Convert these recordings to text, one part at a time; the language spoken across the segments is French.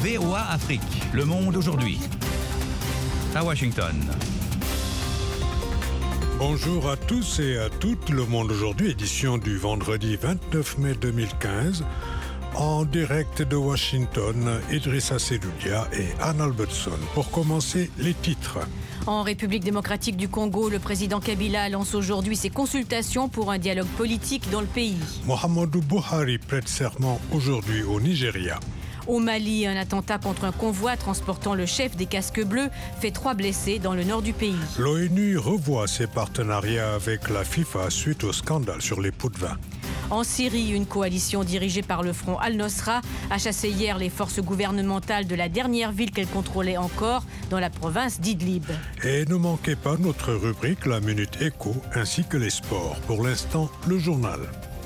VOA Afrique, le monde aujourd'hui. À Washington. Bonjour à tous et à toutes, le monde aujourd'hui, édition du vendredi 29 mai 2015. En direct de Washington, Idrissa Seloudia et Anne Albertson. Pour commencer, les titres. En République démocratique du Congo, le président Kabila lance aujourd'hui ses consultations pour un dialogue politique dans le pays. Mohamedou Buhari prête serment aujourd'hui au Nigeria. Au Mali, un attentat contre un convoi transportant le chef des casques bleus fait 3 blessés dans le nord du pays. L'ONU revoit ses partenariats avec la FIFA suite au scandale sur les pots de vin. En Syrie, une coalition dirigée par le front Al-Nosra a chassé hier les forces gouvernementales de la dernière ville qu'elle contrôlait encore, dans la province d'Idlib. Et ne manquez pas notre rubrique La Minute Éco ainsi que les sports. Pour l'instant, le journal.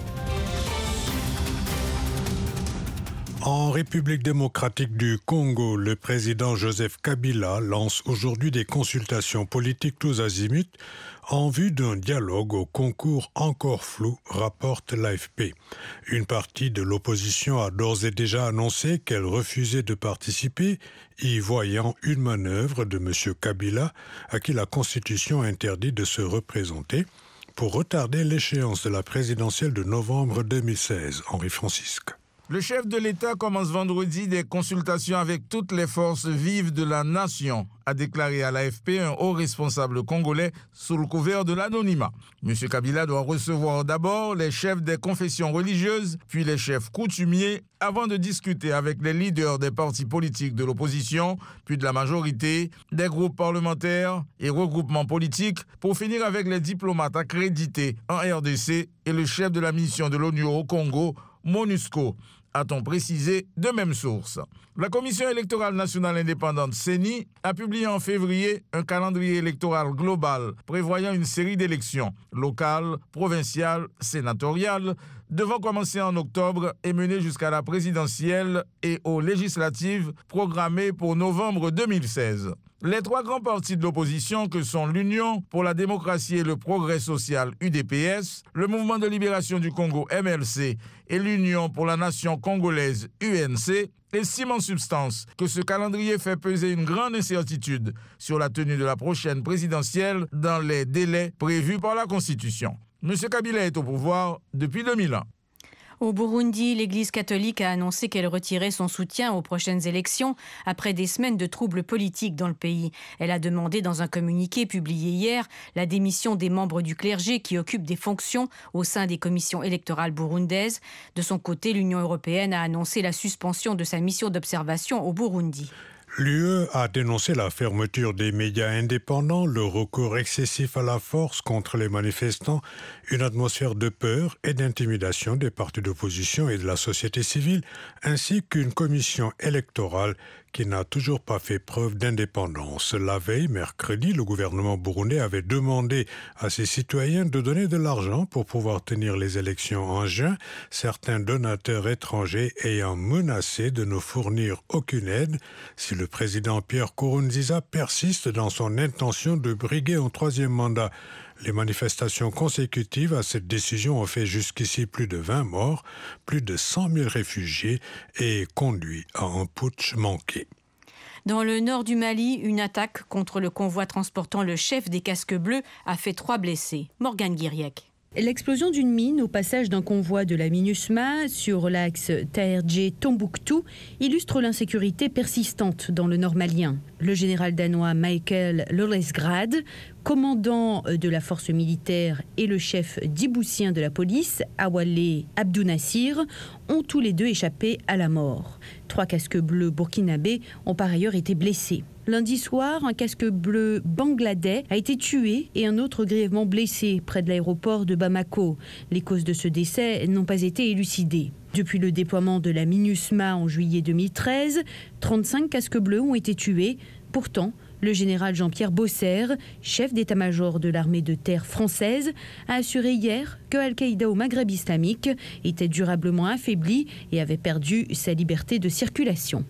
En République démocratique du Congo, le président Joseph Kabila lance aujourd'hui des consultations politiques tous azimuts en vue d'un dialogue au concours encore flou, rapporte l'AFP. Une partie de l'opposition a d'ores et déjà annoncé qu'elle refusait de participer, y voyant une manœuvre de M. Kabila, à qui la Constitution interdit de se représenter, pour retarder l'échéance de la présidentielle de novembre 2016. Henri Francisque. Le chef de l'État commence vendredi des consultations avec toutes les forces vives de la nation, a déclaré à l'AFP un haut responsable congolais sous le couvert de l'anonymat. M. Kabila doit recevoir d'abord les chefs des confessions religieuses, puis les chefs coutumiers, avant de discuter avec les leaders des partis politiques de l'opposition, puis de la majorité, des groupes parlementaires et regroupements politiques, pour finir avec les diplomates accrédités en RDC et le chef de la mission de l'ONU au Congo, MONUSCO, a-t-on précisé de même source. La Commission électorale nationale indépendante CENI a publié en février un calendrier électoral global prévoyant une série d'élections locales, provinciales, sénatoriales, devant commencer en octobre et mener jusqu'à la présidentielle et aux législatives programmées pour novembre 2016. Les 3 grands partis de l'opposition que sont l'Union pour la démocratie et le progrès social UDPS, le Mouvement de libération du Congo MLC et l'Union pour la nation congolaise UNC estiment en substance que ce calendrier fait peser une grande incertitude sur la tenue de la prochaine présidentielle dans les délais prévus par la Constitution. M. Kabila est au pouvoir depuis 2001. Au Burundi, l'Église catholique a annoncé qu'elle retirait son soutien aux prochaines élections après des semaines de troubles politiques dans le pays. Elle a demandé dans un communiqué publié hier la démission des membres du clergé qui occupent des fonctions au sein des commissions électorales burundaises. De son côté, l'Union européenne a annoncé la suspension de sa mission d'observation au Burundi. L'UE a dénoncé la fermeture des médias indépendants, le recours excessif à la force contre les manifestants, une atmosphère de peur et d'intimidation des partis d'opposition et de la société civile, ainsi qu'une commission électorale qui n'a toujours pas fait preuve d'indépendance. La veille, mercredi, le gouvernement burundais avait demandé à ses citoyens de donner de l'argent pour pouvoir tenir les élections en juin, certains donateurs étrangers ayant menacé de ne fournir aucune aide si le président Pierre Nkurunziza persiste dans son intention de briguer un 3e mandat. Les manifestations consécutives à cette décision ont fait jusqu'ici plus de 20 morts, plus de 100 000 réfugiés et conduit à un putsch manqué. Dans le nord du Mali, une attaque contre le convoi transportant le chef des casques bleus a fait 3 blessés. Morgane Guiriec. L'explosion d'une mine au passage d'un convoi de la MINUSMA sur l'axe Taherje-Tombouctou illustre l'insécurité persistante dans le nord malien. Le général danois Michael Lolesgrad, commandant de la force militaire, et le chef djiboutien de la police, Awale Abdounassir, ont tous les deux échappé à la mort. 3 casques bleus burkinabés ont par ailleurs été blessés. Lundi soir, un casque bleu bangladais a été tué et un autre grièvement blessé près de l'aéroport de Bamako. Les causes de ce décès n'ont pas été élucidées. Depuis le déploiement de la MINUSMA en juillet 2013, 35 casques bleus ont été tués. Pourtant, le général Jean-Pierre Bosser, chef d'état-major de l'armée de terre française, a assuré hier que Al-Qaïda au Maghreb islamique était durablement affaibli et avait perdu sa liberté de circulation.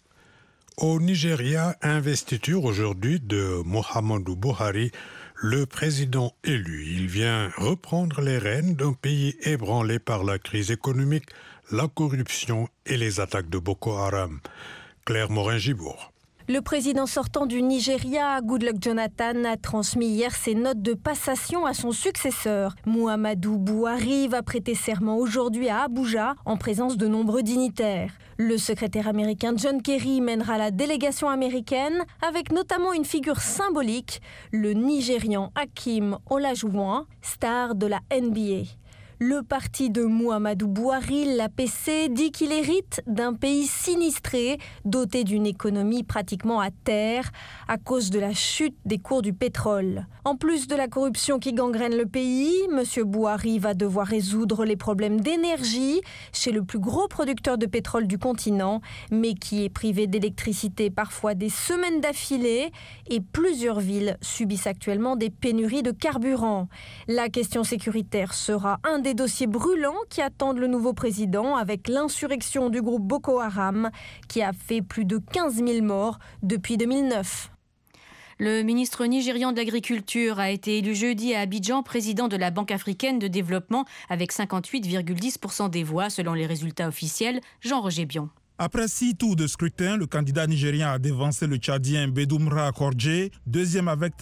Au Nigeria, investiture aujourd'hui de Mohamedou Buhari, le président élu. Il vient reprendre les rênes d'un pays ébranlé par la crise économique, la corruption et les attaques de Boko Haram. Claire Morin-Gibourg. Le président sortant du Nigeria, Goodluck Jonathan, a transmis hier ses notes de passation à son successeur. Muhammadu Buhari va prêter serment aujourd'hui à Abuja en présence de nombreux dignitaires. Le secrétaire américain John Kerry mènera la délégation américaine avec notamment une figure symbolique, le Nigérian Hakeem Olajuwon, star de la NBA. Le parti de Muhammadu Buhari, l'APC, dit qu'il hérite d'un pays sinistré, doté d'une économie pratiquement à terre à cause de la chute des cours du pétrole. En plus de la corruption qui gangrène le pays, M. Buhari va devoir résoudre les problèmes d'énergie chez le plus gros producteur de pétrole du continent, mais qui est privé d'électricité parfois des semaines d'affilée, et plusieurs villes subissent actuellement des pénuries de carburant. La question sécuritaire sera un des dossiers brûlants qui attendent le nouveau président, avec l'insurrection du groupe Boko Haram qui a fait plus de 15 000 morts depuis 2009. Le ministre nigérian de l'Agriculture a été élu jeudi à Abidjan président de la Banque africaine de développement avec 58,10% des voix selon les résultats officiels. Jean-Roger Bion. Après 6 tours de scrutin, le candidat nigérien a dévancé le Tchadien Bedoumra Kordje, deuxième avec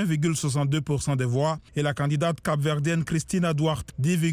31,62% des voix, et la candidate capverdienne Christina Duarte,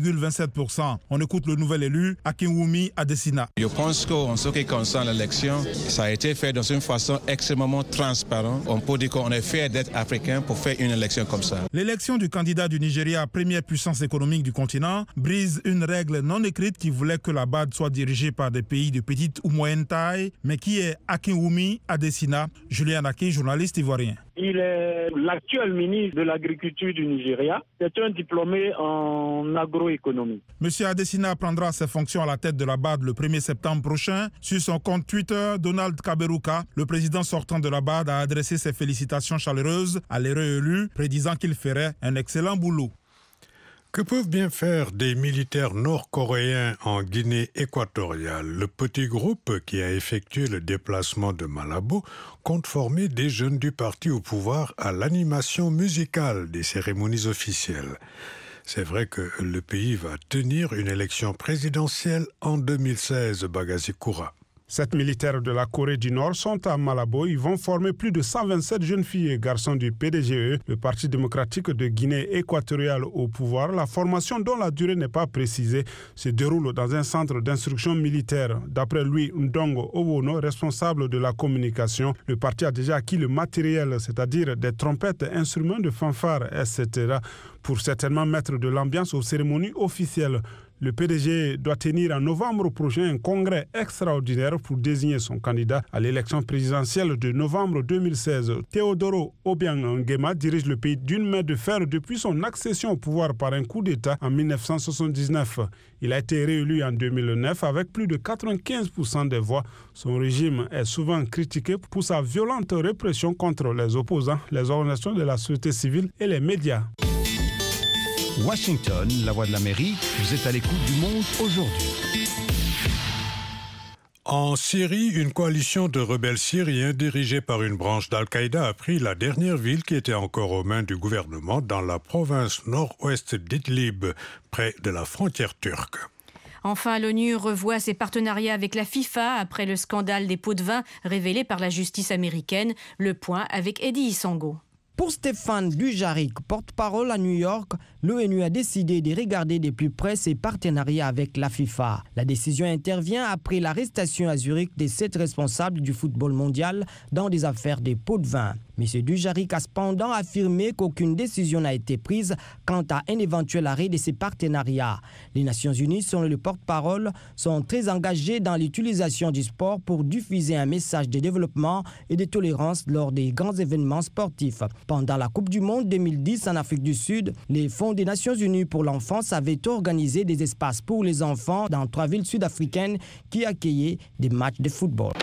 10,27%. On écoute le nouvel élu, Akinwumi Adesina. Je pense qu'en ce qui concerne l'élection, ça a été fait dans une façon extrêmement transparente. On peut dire qu'on est fier d'être africain pour faire une élection comme ça. L'élection du candidat du Nigeria, première puissance économique du continent, brise une règle non écrite qui voulait que la BAD soit dirigée par des pays de petite ou moyenne taille, mais qui est Akinwumi Adesina. Julien Aki, journaliste ivoirien. Il est l'actuel ministre de l'Agriculture du Nigeria. C'est un diplômé en agroéconomie. Monsieur Adesina prendra ses fonctions à la tête de la BAD le 1er septembre prochain. Sur son compte Twitter, Donald Kaberuka, le président sortant de la BAD, a adressé ses félicitations chaleureuses à l'élu, prédisant qu'il ferait un excellent boulot. Que peuvent bien faire des militaires nord-coréens en Guinée équatoriale? Le petit groupe qui a effectué le déplacement de Malabo compte former des jeunes du parti au pouvoir à l'animation musicale des cérémonies officielles. C'est vrai que le pays va tenir une élection présidentielle en 2016, Bagazi Koura. 7 militaires de la Corée du Nord sont à Malabo. Ils vont former plus de 127 jeunes filles et garçons du PDGE, le Parti démocratique de Guinée équatoriale au pouvoir. La formation, dont la durée n'est pas précisée, se déroule dans un centre d'instruction militaire. D'après lui, Ndongo Owono, responsable de la communication, le parti a déjà acquis le matériel, c'est-à-dire des trompettes, instruments de fanfare, etc., pour certainement mettre de l'ambiance aux cérémonies officielles. Le PDG doit tenir en novembre prochain un congrès extraordinaire pour désigner son candidat à l'élection présidentielle de novembre 2016. Teodoro Obiang Nguema dirige le pays d'une main de fer depuis son accession au pouvoir par un coup d'État en 1979. Il a été réélu en 2009 avec plus de 95% des voix. Son régime est souvent critiqué pour sa violente répression contre les opposants, les organisations de la société civile et les médias. Washington, la voix de l'Amérique, vous êtes à l'écoute du monde aujourd'hui. En Syrie, une coalition de rebelles syriens dirigée par une branche d'Al-Qaïda a pris la dernière ville qui était encore aux mains du gouvernement dans la province nord-ouest d'Idlib, près de la frontière turque. Enfin, l'ONU revoit ses partenariats avec la FIFA après le scandale des pots de vin révélé par la justice américaine. Le point avec Eddie Isango. Pour Stéphane Dujarric, porte-parole à New York, l'ONU a décidé de regarder de plus près ses partenariats avec la FIFA. La décision intervient après l'arrestation à Zurich des 7 responsables du football mondial dans des affaires de pots de vin. M. Dujarric a cependant affirmé qu'aucune décision n'a été prise quant à un éventuel arrêt de ces partenariats. Les Nations Unies, selon le porte-parole, sont très engagées dans l'utilisation du sport pour diffuser un message de développement et de tolérance lors des grands événements sportifs. Pendant la Coupe du Monde 2010 en Afrique du Sud, les fonds des Nations Unies pour l'enfance avaient organisé des espaces pour les enfants dans 3 villes sud-africaines qui accueillaient des matchs de football.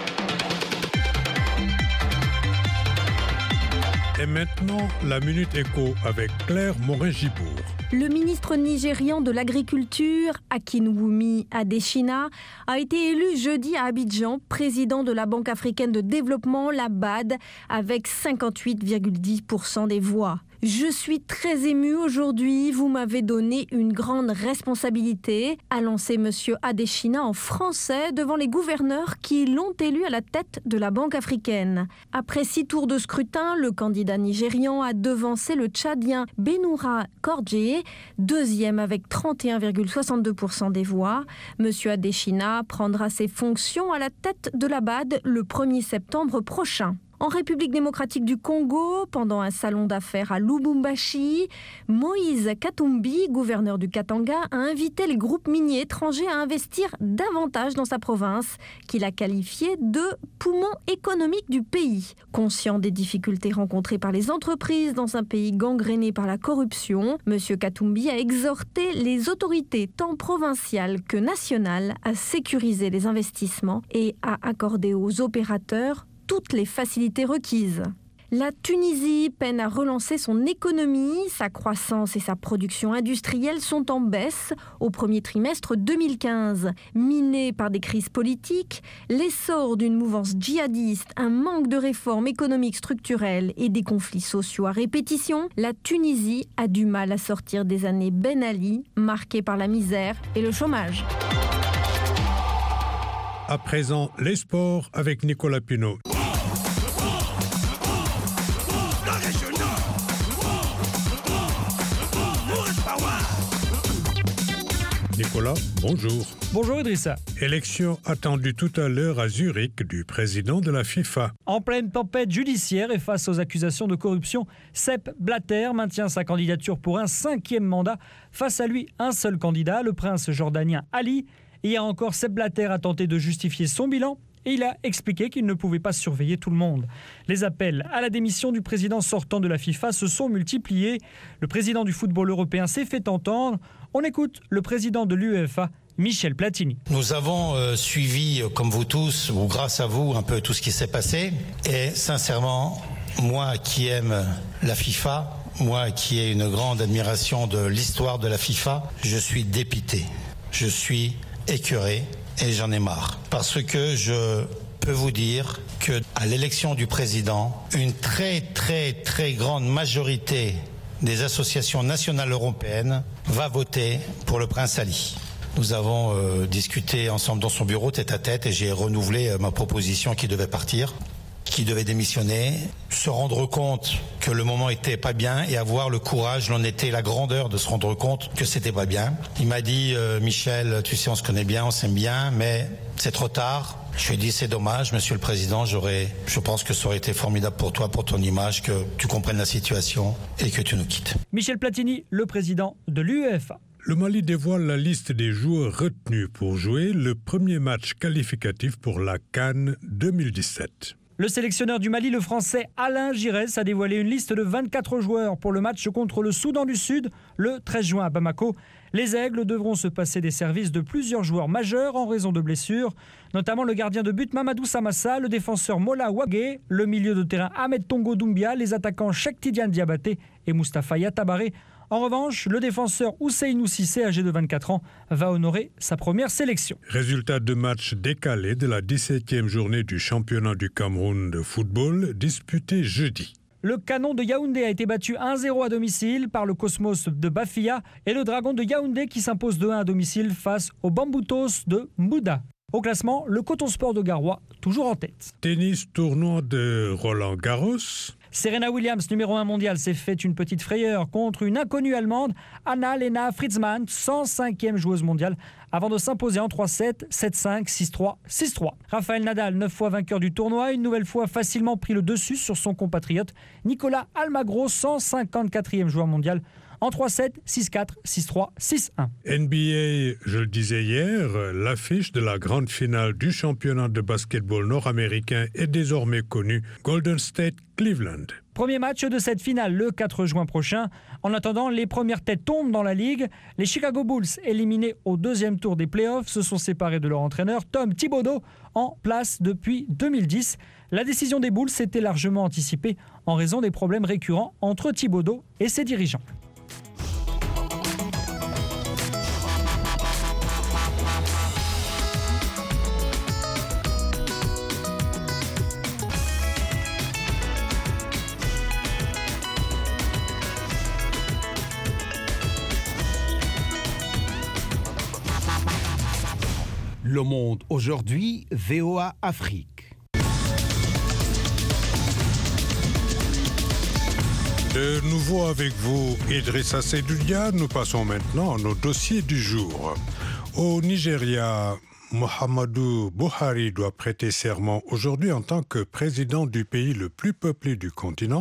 Et maintenant, la Minute Éco avec Claire Morin-Gibourg. Le ministre nigérian de l'Agriculture, Akinwumi Adesina, a été élu jeudi à Abidjan, président de la Banque africaine de développement, la BAD, avec 58,10% des voix. Je suis très ému aujourd'hui, vous m'avez donné une grande responsabilité, a lancé M. Adesina en français devant les gouverneurs qui l'ont élu à la tête de la Banque africaine. Après 6 tours de scrutin, le candidat nigérian a devancé le Tchadien Benoura Korje, deuxième avec 31,62% des voix. M. Adesina prendra ses fonctions à la tête de la BAD le 1er septembre prochain. En République démocratique du Congo, pendant un salon d'affaires à Lubumbashi, Moïse Katumbi, gouverneur du Katanga, a invité les groupes miniers étrangers à investir davantage dans sa province, qu'il a qualifiée de poumon économique du pays. Conscient des difficultés rencontrées par les entreprises dans un pays gangréné par la corruption, M. Katumbi a exhorté les autorités tant provinciales que nationales à sécuriser les investissements et à accorder aux opérateurs toutes les facilités requises. La Tunisie peine à relancer son économie. Sa croissance et sa production industrielle sont en baisse au premier trimestre 2015. Minée par des crises politiques, l'essor d'une mouvance djihadiste, un manque de réformes économiques structurelles et des conflits sociaux à répétition, la Tunisie a du mal à sortir des années Ben Ali, marquées par la misère et le chômage. À présent, les sports avec Nicolas Pinault. Nicolas, bonjour. Bonjour Idrissa. Élection attendue tout à l'heure à Zurich du président de la FIFA. En pleine tempête judiciaire et face aux accusations de corruption, Sepp Blatter maintient sa candidature pour un 5e mandat. Face à lui, un seul candidat, le prince jordanien Ali. Hier encore, Sepp Blatter a tenté de justifier son bilan et il a expliqué qu'il ne pouvait pas surveiller tout le monde. Les appels à la démission du président sortant de la FIFA se sont multipliés. Le président du football européen s'est fait entendre. On écoute le président de l'UEFA, Michel Platini. Nous avons suivi, comme vous tous, ou grâce à vous, un peu tout ce qui s'est passé. Et sincèrement, moi qui aime la FIFA, moi qui ai une grande admiration de l'histoire de la FIFA, je suis dépité. Je suis écœuré et j'en ai marre. Parce que je peux vous dire qu'à l'élection du président, une très grande majorité des associations nationales européennes va voter pour le prince Ali. Nous avons discuté ensemble dans son bureau tête à tête et j'ai renouvelé ma proposition qui devait partir, qui devait démissionner, se rendre compte que le moment était pas bien et avoir le courage, l'honnêteté, la grandeur de se rendre compte que c'était pas bien. Il m'a dit Michel, tu sais, on se connaît bien, on s'aime bien, mais c'est trop tard. Je lui ai dit c'est dommage, monsieur le président, je pense que ça aurait été formidable pour toi, pour ton image, que tu comprennes la situation et que tu nous quittes. Michel Platini, le président de l'UEFA. Le Mali dévoile la liste des joueurs retenus pour jouer le premier match qualificatif pour la CAN 2017. Le sélectionneur du Mali, le français Alain Giresse, a dévoilé une liste de 24 joueurs pour le match contre le Soudan du Sud le 13 juin à Bamako. Les Aigles devront se passer des services de plusieurs joueurs majeurs en raison de blessures, notamment le gardien de but Mamadou Samassa, le défenseur Mola Ouagé, le milieu de terrain Ahmed Tongo Doumbia, les attaquants Cheikh Tidiane Diabaté et Moustapha Yatabaré. En revanche, le défenseur Ousseynou Cissé, âgé de 24 ans, va honorer sa première sélection. Résultat de match décalé de la 17e journée du championnat du Cameroun de football disputé jeudi. Le Canon de Yaoundé a été battu 1-0 à domicile par le Cosmos de Bafia et le Dragon de Yaoundé qui s'impose 2-1 à domicile face aux Bamboutos de Mbouda. Au classement, le Coton Sport de Garoua, toujours en tête. Tennis tournoi de Roland Garros. Serena Williams, numéro 1 mondial, s'est fait une petite frayeur contre une inconnue allemande, Anna-Lena Fritzmann, 105e joueuse mondiale, avant de s'imposer en 3-7, 7-5, 6-3, 6-3. Rafael Nadal, 9 fois vainqueur du tournoi, une nouvelle fois facilement pris le dessus sur son compatriote Nicolas Almagro, 154e joueur mondial, en 3-7, 6-4, 6-3, 6-1. NBA, je le disais hier, l'affiche de la grande finale du championnat de basketball nord-américain est désormais connue, Golden State Cleveland. Premier match de cette finale le 4 juin prochain. En attendant, les premières têtes tombent dans la ligue. Les Chicago Bulls, éliminés au deuxième tour des playoffs, se sont séparés de leur entraîneur Tom Thibodeau, en place depuis 2010. La décision des Bulls était largement anticipée en raison des problèmes récurrents entre Thibodeau et ses dirigeants. Le Monde aujourd'hui, VOA Afrique. De nouveau avec vous, Idrissa Seydoudia. Nous passons maintenant à nos dossiers du jour. Au Nigeria, Muhammadu Buhari doit prêter serment aujourd'hui en tant que président du pays le plus peuplé du continent.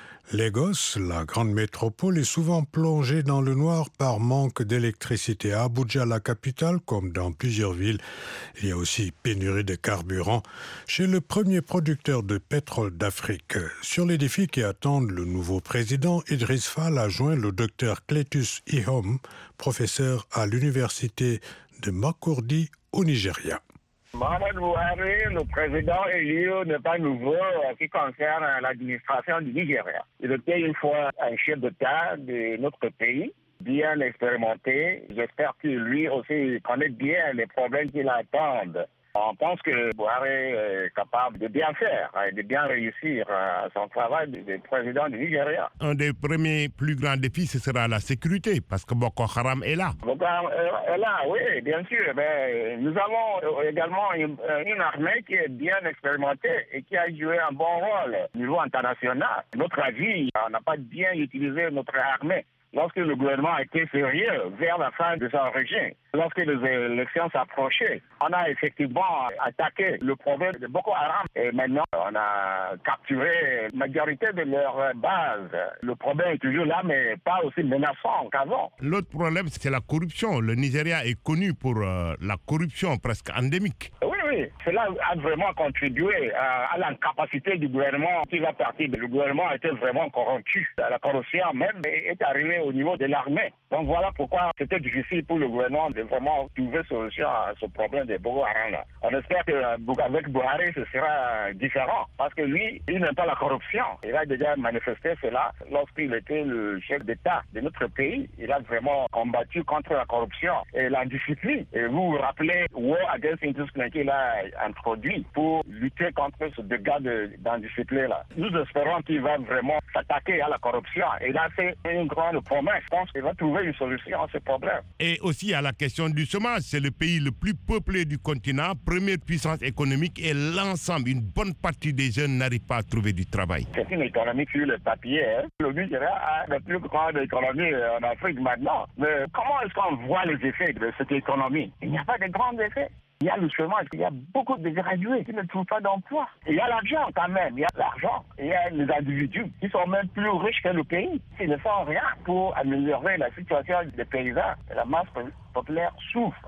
Lagos, la grande métropole, est souvent plongée dans le noir par manque d'électricité. À Abuja, la capitale, comme dans plusieurs villes, il y a aussi pénurie de carburant chez le premier producteur de pétrole d'Afrique. Sur les défis qui attendent le nouveau président, Idriss Fall a joint le docteur Cletus Ihom, professeur à l'université de Makurdi au Nigeria. Mohamed Buhari, le président élu, n'est pas nouveau en ce qui concerne l'administration du Nigeria. Il était une fois un chef d'État de notre pays, bien expérimenté. J'espère que lui aussi connaît bien les problèmes qui l'attendent. On pense que Buhari est capable de bien faire et de bien réussir son travail de président du Nigeria. Un des premiers plus grands défis, ce sera la sécurité, parce que Boko Haram est là. Boko Haram est là, oui, bien sûr. Mais nous avons également une armée qui est bien expérimentée et qui a joué un bon rôle au niveau international. Notre avis, on n'a pas bien utilisé notre armée. Lorsque le gouvernement a été sérieux vers la fin de son régime, lorsque les élections s'approchaient, on a effectivement attaqué le problème de Boko Haram. Et maintenant, on a capturé la majorité de leurs bases. Le problème est toujours là, mais pas aussi menaçant qu'avant. L'autre problème, c'est la corruption. Le Nigeria est connu pour la corruption presque endémique. Oui, cela a vraiment contribué à l'incapacité du gouvernement qui va partir. Le gouvernement a été vraiment corrompu. La corruption même est arrivée au niveau de l'armée. Donc voilà pourquoi c'était difficile pour le gouvernement de vraiment trouver solution à ce problème de Boko Haram. On espère qu'avec Buhari, ce sera différent. Parce que lui, il n'aime pas la corruption. Il a déjà manifesté cela lorsqu'il était le chef d'État de notre pays. Il a vraiment combattu contre la corruption et l'indiscipline. Et vous vous rappelez, War Against Indiscipline qu'il a introduit pour lutter contre ce dégât d'indiscipline-là. Nous espérons qu'il va vraiment s'attaquer à la corruption. Et là, c'est une grande promesse. Je pense qu'il va trouver une solution à ce problème. Et aussi à la question du chômage. C'est le pays le plus peuplé du continent, première puissance économique, et l'ensemble, une bonne partie des jeunes n'arrivent pas à trouver du travail. C'est une économie sur le papier. Le Nigeria a la plus grande économie en Afrique maintenant. Mais comment est-ce qu'on voit les effets de cette économie? Il n'y a pas de grands effets. Il y a le chômage, il y a beaucoup de gradués qui ne trouvent pas d'emploi. Il y a l'argent quand même, il y a l'argent. Il y a les individus qui sont même plus riches que le pays. Ils ne font rien pour améliorer la situation des paysans. La masse populaire souffre.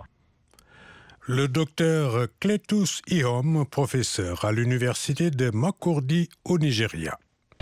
Le docteur Cletus Ihom, professeur à l'université de Makurdi au Nigeria.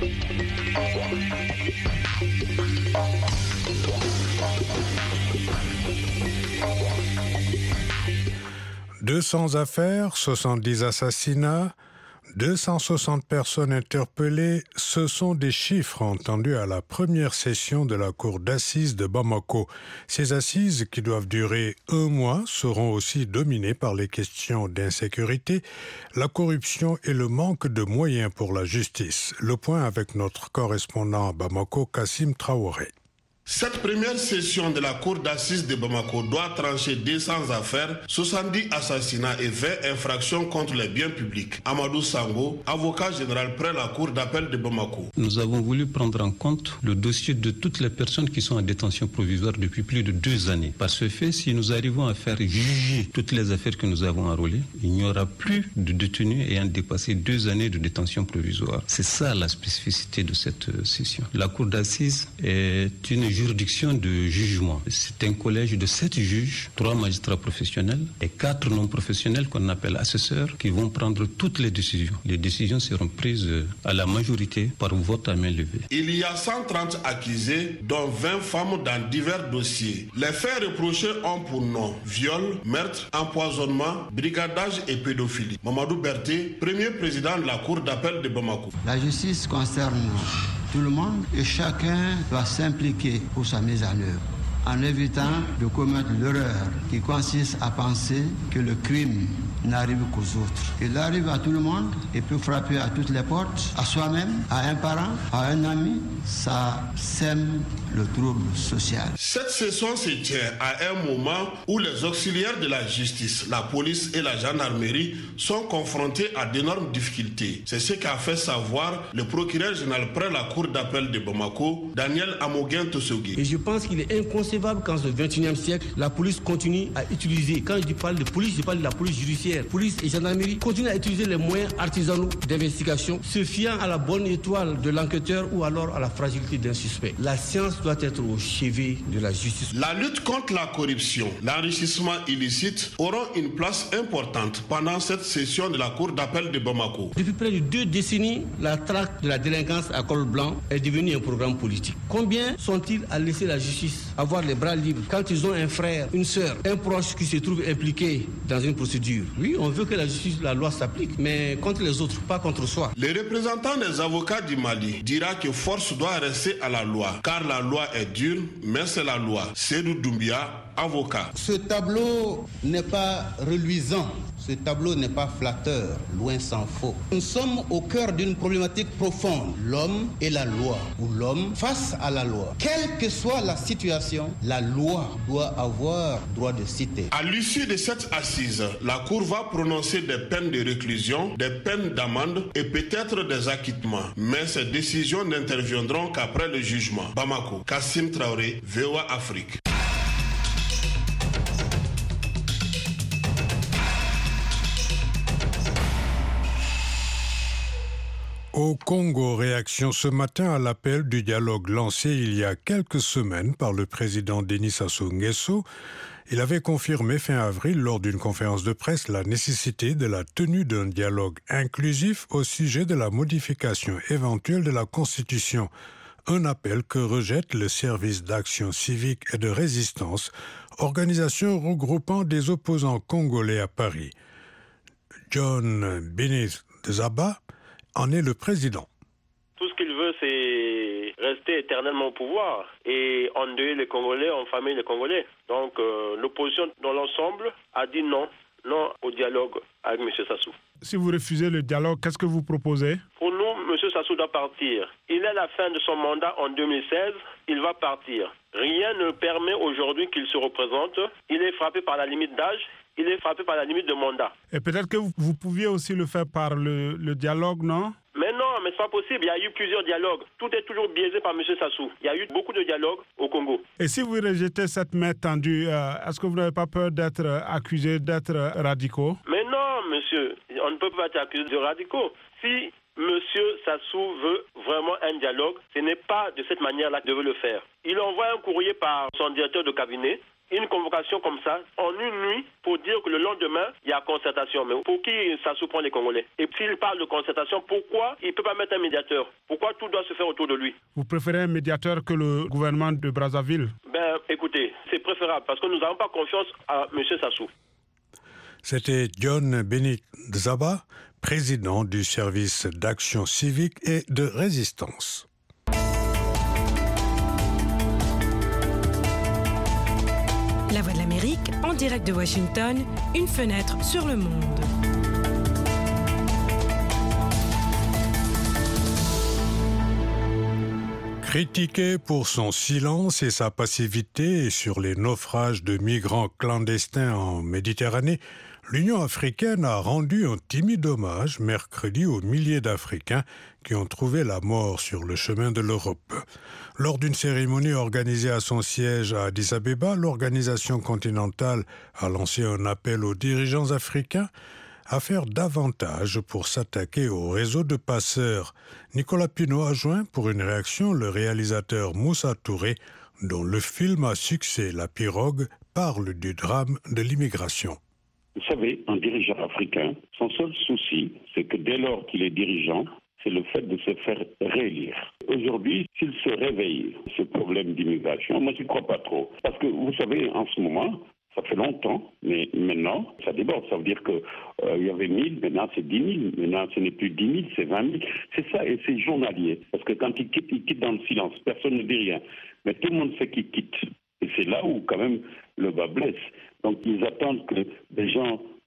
200 affaires, 70 assassinats, 260 personnes interpellées, ce sont des chiffres entendus à la première session de la cour d'assises de Bamako. Ces assises, qui doivent durer 1 mois, seront aussi dominées par les questions d'insécurité, la corruption et le manque de moyens pour la justice. Le point avec notre correspondant à Bamako, Kassim Traoré. Cette première session de la cour d'assises de Bamako doit trancher 200 affaires, 70 assassinats et 20 infractions contre les biens publics. Amadou Sango, avocat général près la cour d'appel de Bamako. Nous avons voulu prendre en compte le dossier de toutes les personnes qui sont en détention provisoire depuis plus de 2 années. Par ce fait, si nous arrivons à faire juger toutes les affaires que nous avons enrôlées, il n'y aura plus de détenus ayant dépassé 2 années de détention provisoire. C'est ça la spécificité de cette session. La cour d'assises est une juridiction de jugement. C'est un collège de 7 juges, 3 magistrats professionnels et 4 non professionnels qu'on appelle assesseurs qui vont prendre toutes les décisions. Les décisions seront prises à la majorité par vote à main levée. Il y a 130 accusés, dont 20 femmes dans divers dossiers. Les faits reprochés ont pour nom viol, meurtre, empoisonnement, brigadage et pédophilie. Mamadou Berté, premier président de la cour d'appel de Bamako. La justice concerne tout le monde et chacun doit s'impliquer pour sa mise en œuvre, en évitant de commettre l'erreur qui consiste à penser que le crime n'arrive qu'aux autres. Il arrive à tout le monde, il peut frapper à toutes les portes, à soi-même, à un parent, à un ami. Ça sème le trouble social. Cette session se tient à un moment où les auxiliaires de la justice, la police et la gendarmerie sont confrontés à d'énormes difficultés. C'est ce qu'a fait savoir le procureur général près la cour d'appel de Bamako, Daniel Amoguin Tosogui. Et je pense qu'il est inconcevable qu'en ce 21e siècle, la police continue à utiliser, quand je parle de police, je parle de la police judiciaire, police et gendarmerie, continue à utiliser les moyens artisanaux d'investigation, se fiant à la bonne étoile de l'enquêteur ou alors à la fragilité d'un suspect. La science doit être au chevet de la justice. La lutte contre la corruption, l'enrichissement illicite auront une place importante pendant cette session de la cour d'appel de Bamako. Depuis près de 2 décennies, la traque de la délinquance à col blanc est devenue un programme politique. Combien sont-ils à laisser la justice avoir les bras libres quand ils ont un frère, une sœur, un proche qui se trouve impliqué dans une procédure? Oui, on veut que la justice, la loi s'applique, mais contre les autres, pas contre soi. Le représentant des avocats du Mali dira que force doit rester à la loi, car la loi est dure, mais c'est la loi. Sédou Doumbia, avocat. Ce tableau n'est pas reluisant. Ce tableau n'est pas flatteur, loin s'en faut. Nous sommes au cœur d'une problématique profonde, l'homme et la loi, ou l'homme face à la loi. Quelle que soit la situation, la loi doit avoir droit de cité. À l'issue de cette assise, la Cour va prononcer des peines de réclusion, des peines d'amende et peut-être des acquittements. Mais ces décisions n'interviendront qu'après le jugement. Bamako, Kassim Traoré, VOA Afrique. Au Congo, réaction ce matin à l'appel du dialogue lancé il y a quelques semaines par le président Denis Sassou Nguesso. Il avait confirmé fin avril lors d'une conférence de presse la nécessité de la tenue d'un dialogue inclusif au sujet de la modification éventuelle de la Constitution. Un appel que rejette le service d'action civique et de résistance, organisation regroupant des opposants congolais à Paris. John Benizaba en est le président. Tout ce qu'il veut, c'est rester éternellement au pouvoir et endeuiller les Congolais, enfamer les Congolais. Donc l'opposition dans l'ensemble a dit non au dialogue avec M. Sassou. Si vous refusez le dialogue, qu'est-ce que vous proposez? Pour nous, M. Sassou doit partir. Il est à la fin de son mandat en 2016, il va partir. Rien ne permet aujourd'hui qu'il se représente. Il est frappé par la limite d'âge. Il est frappé par la limite de mandat. Et peut-être que vous pouviez aussi le faire par le dialogue, non? Mais non, mais c'est pas possible. Il y a eu plusieurs dialogues. Tout est toujours biaisé par M. Sassou. Il y a eu beaucoup de dialogues au Congo. Et si vous rejetez cette main tendue, est-ce que vous n'avez pas peur d'être accusé d'être radicaux? Mais non, monsieur. On ne peut pas être accusé de radicaux. Si M. Sassou veut vraiment un dialogue, ce n'est pas de cette manière-là qu'il veut le faire. Il envoie un courrier par son directeur de cabinet, une convocation comme ça, en une nuit, pour dire que le lendemain, il y a concertation. Mais pour qui Sassou prend les Congolais? Et s'il parle de concertation, pourquoi il ne peut pas mettre un médiateur? Pourquoi tout doit se faire autour de lui? Vous préférez un médiateur que le gouvernement de Brazzaville? Écoutez, c'est préférable, parce que nous n'avons pas confiance à M. Sassou. C'était John Benizaba, président du service d'action civique et de résistance. La Voix de l'Amérique, en direct de Washington, une fenêtre sur le monde. Critiqué pour son silence et sa passivité sur les naufrages de migrants clandestins en Méditerranée, l'Union africaine a rendu un timide hommage mercredi aux milliers d'Africains qui ont trouvé la mort sur le chemin de l'Europe. Lors d'une cérémonie organisée à son siège à Addis Abeba, l'organisation continentale a lancé un appel aux dirigeants africains à faire davantage pour s'attaquer au réseau de passeurs. Nicolas Pinault a joint pour une réaction le réalisateur Moussa Touré, dont le film à succès La Pirogue parle du drame de l'immigration. Vous savez, un dirigeant africain, son seul souci, c'est que dès lors qu'il est dirigeant, c'est le fait de se faire réélire. Aujourd'hui, s'il se réveille, ce problème d'immigration, moi je ne crois pas trop. Parce que vous savez, en ce moment, ça fait longtemps, mais maintenant, ça déborde. Ça veut dire qu'il y avait 1000, maintenant c'est 10 000. Maintenant, ce n'est plus 10 000, c'est 20 000. C'est ça, et c'est journalier. Parce que quand ils quittent dans le silence. Personne ne dit rien. Mais tout le monde sait qu'ils quittent. Et c'est là où, quand même, le bas blesse. Donc, ils attendent que des gens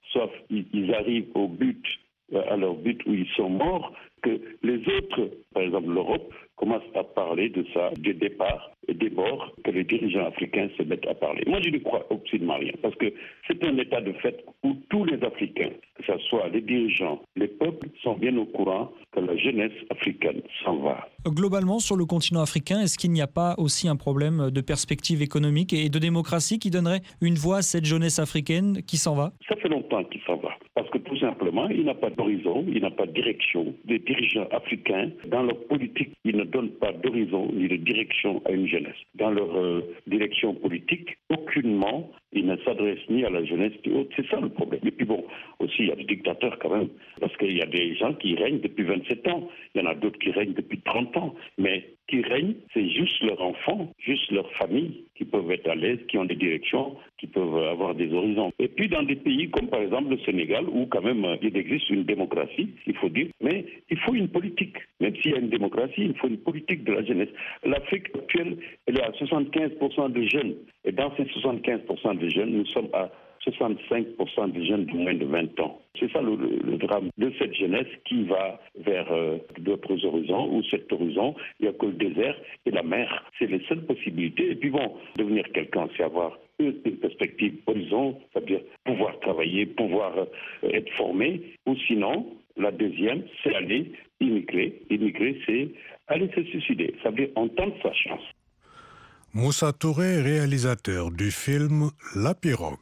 soit ils arrivent au but, à leur but où ils sont morts, que les autres, par exemple l'Europe, commencent à parler de ça, du départ et des morts, que les dirigeants africains se mettent à parler. Moi, je ne crois absolument rien, parce que c'est un état de fait où tous les Africains, que ce soit les dirigeants, les peuples, sont bien au courant que la jeunesse africaine s'en va. Globalement, sur le continent africain, est-ce qu'il n'y a pas aussi un problème de perspective économique et de démocratie qui donnerait une voix à cette jeunesse africaine qui s'en va ? Ça fait longtemps qu'il s'en va. Parce que tout simplement, il n'a pas d'horizon, il n'a pas de direction. Les dirigeants africains, dans leur politique, ils ne donnent pas d'horizon ni de direction à une jeunesse. Dans leur direction politique, aucunement, ils ne s'adressent ni à la jeunesse ni autre. C'est ça le problème. Et puis bon, aussi, il y a des dictateurs quand même. Parce qu'il y a des gens qui règnent depuis 27 ans. Il y en a d'autres qui règnent depuis 30 ans. Mais qui règnent, c'est juste leurs enfants, juste leur famille qui peuvent être à l'aise, qui ont des directions, qui peuvent avoir des horizons. Et puis dans des pays comme par exemple le Sénégal, où quand même il existe une démocratie, il faut dire, mais il faut une politique. Même s'il y a une démocratie, il faut une politique de la jeunesse. L'Afrique actuelle, elle est à 75% de jeunes. Et dans ces 75% de jeunes, nous sommes à 65% des jeunes de moins de 20 ans. C'est ça le drame de cette jeunesse qui va vers d'autres horizons, où cet horizon, il n'y a que le désert et la mer. C'est les seules possibilités. Et puis bon, devenir quelqu'un, c'est avoir une perspective horizon, c'est-à-dire pouvoir travailler, pouvoir être formé, ou sinon, la deuxième, c'est aller immigrer. Immigrer, c'est aller se suicider. Ça veut dire on tente sa chance. Moussa Touré, réalisateur du film La Pirogue.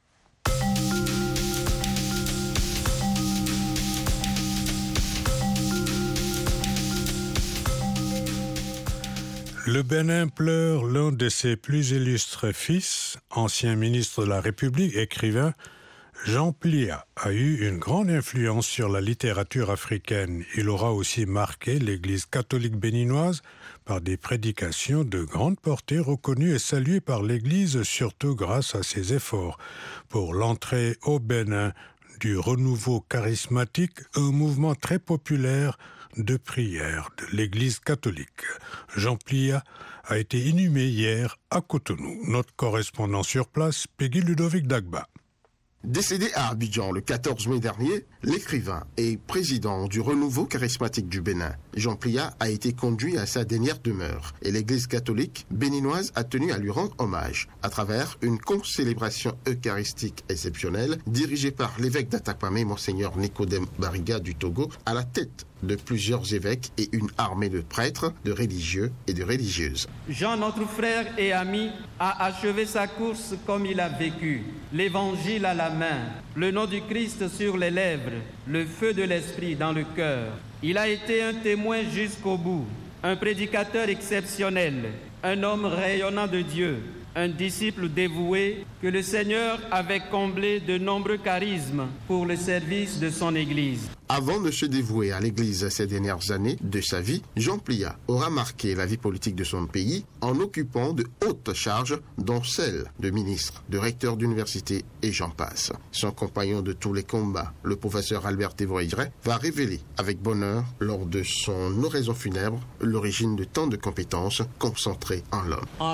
Le Bénin pleure l'un de ses plus illustres fils, ancien ministre de la République, écrivain. Jean Plia a eu une grande influence sur la littérature africaine. Il aura aussi marqué l'Église catholique béninoise par des prédications de grande portée reconnues et saluées par l'Église, surtout grâce à ses efforts pour l'entrée au Bénin du renouveau charismatique, un mouvement très populaire de prière de l'Église catholique. Jean Plia a été inhumé hier à Cotonou. Notre correspondant sur place, Peggy Ludovic Dagba. Décédé à Abidjan le 14 mai dernier, l'écrivain et président du Renouveau charismatique du Bénin, Jean Plia, a été conduit à sa dernière demeure et l'Église catholique béninoise a tenu à lui rendre hommage à travers une concélébration eucharistique exceptionnelle dirigée par l'évêque d'Atakpamé, Monseigneur Nicodème Bariga du Togo, à la tête de plusieurs évêques et une armée de prêtres, de religieux et de religieuses. Jean, notre frère et ami, a achevé sa course comme il a vécu. L'évangile à la main, le nom du Christ sur les lèvres, le feu de l'esprit dans le cœur. Il a été un témoin jusqu'au bout, un prédicateur exceptionnel, un homme rayonnant de Dieu, un disciple dévoué que le Seigneur avait comblé de nombreux charismes pour le service de son Église. Avant de se dévouer à l'Église ces dernières années de sa vie, Jean Plia aura marqué la vie politique de son pays en occupant de hautes charges, dont celle de ministre, de recteur d'université et j'en passe. Son compagnon de tous les combats, le professeur Albert Thévoïret, va révéler avec bonheur, lors de son oraison funèbre, l'origine de tant de compétences concentrées en l'homme. En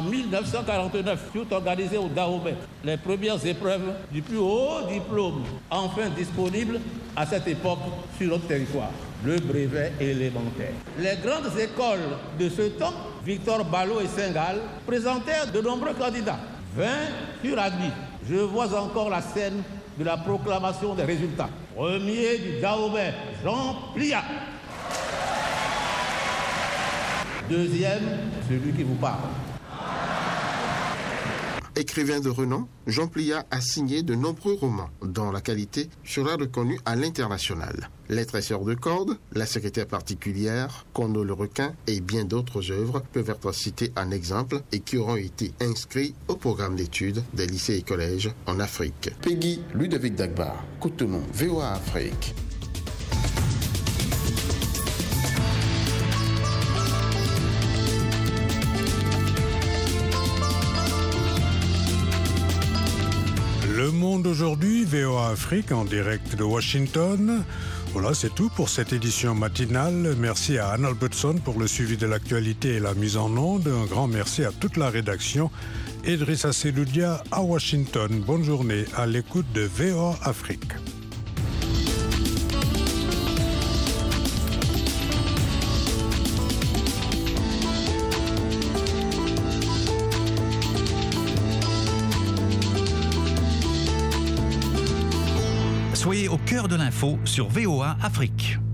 1949, tout organisé au Dahomey, les premières épreuves du plus haut diplôme, enfin disponible à cette époque sur notre territoire, le brevet élémentaire. Les grandes écoles de ce temps, Victor Ballot et Saint-Gall, présentèrent de nombreux candidats. 20 furent admis. Je vois encore la scène de la proclamation des résultats. Premier du Dahomey, Jean Plia. Deuxième, celui qui vous parle. Écrivain de renom, Jean Plia a signé de nombreux romans dont la qualité sera reconnue à l'international. Les tresseurs de cordes, La secrétaire particulière, Kondo le requin et bien d'autres œuvres peuvent être citées en exemple et qui auront été inscrits au programme d'études des lycées et collèges en Afrique. Peggy Ludovic Dagba, Cotonou, VOA Afrique. Le Monde aujourd'hui, VOA Afrique en direct de Washington. Voilà, c'est tout pour cette édition matinale. Merci à Anne Albertson pour le suivi de l'actualité et la mise en onde. Un grand merci à toute la rédaction. Idrissa Seloudia à Washington. Bonne journée à l'écoute de VOA Afrique. Soyez au cœur de l'info sur VOA Afrique.